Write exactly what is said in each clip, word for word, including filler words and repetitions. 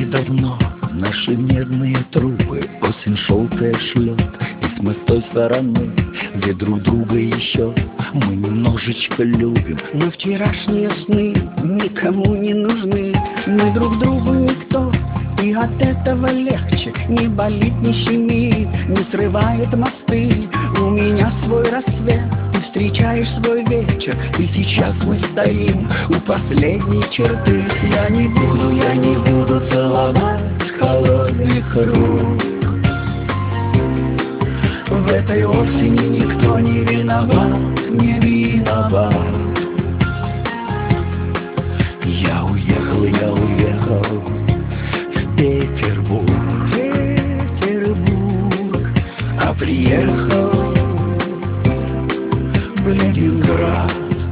давно наши медные трубы осень желтая шлет, ведь мы с той стороны, где друг друга еще мы немножечко любим. Но вчерашние сны никому не нужны, мы друг другу никто, и от этого легче. Не болит, не щемит, не срывает мосты. У меня свой рассвет, ты встречаешь свой вечер, и сейчас мы стоим у последней черты. Я не буду, я не буду целовать холодных рук. В этой осени никто не виноват, не виноват. Я уехал, я уехал в Петербург, Петербург, а приехал в Ленинград.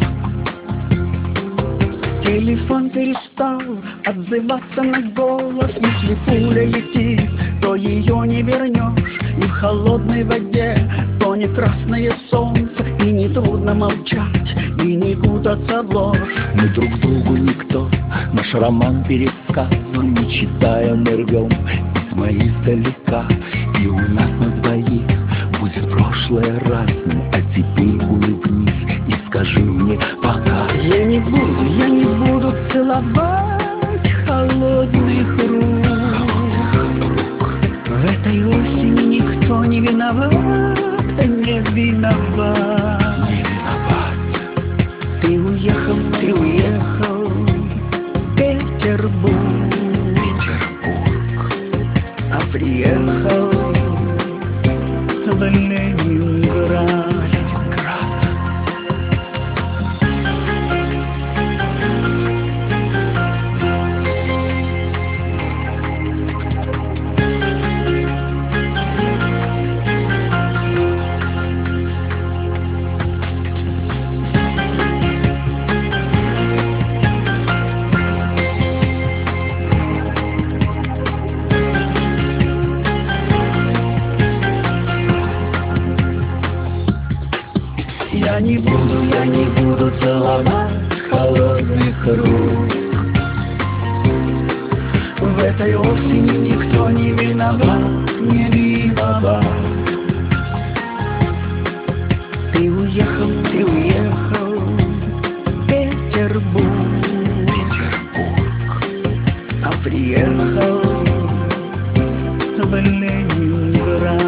Телефон перестал отзываться на голос. Если пуля летит, то ее не вернешь. И в холодной воде тонет красное солнце, и нетрудно молчать, и не кутаться в ложь. Мы друг другу никто, наш роман пересказываем, не читая мы рвем письма издалека. И у нас на двоих будет прошлое разным, а теперь улыбнись и скажи мне пока. Я не буду, я не буду целовать холодных рук. В этой осени никто не виноват, не виноват. Не виноват. Ты уехал, ты уехал в Петербург, Петербург, а приехал в Ленинград. Ленинград. Я не буду, я не буду целовать холодных рук. В этой осени никто не виноват, не виноват. Ты уехал, ты уехал в Петербург, Петербург, а приехал в Ленинград.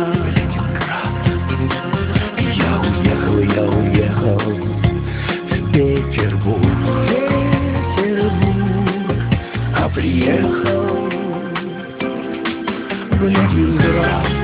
Я уехал, я уехал в Петербург, Петербург, а приехал в Ленинград.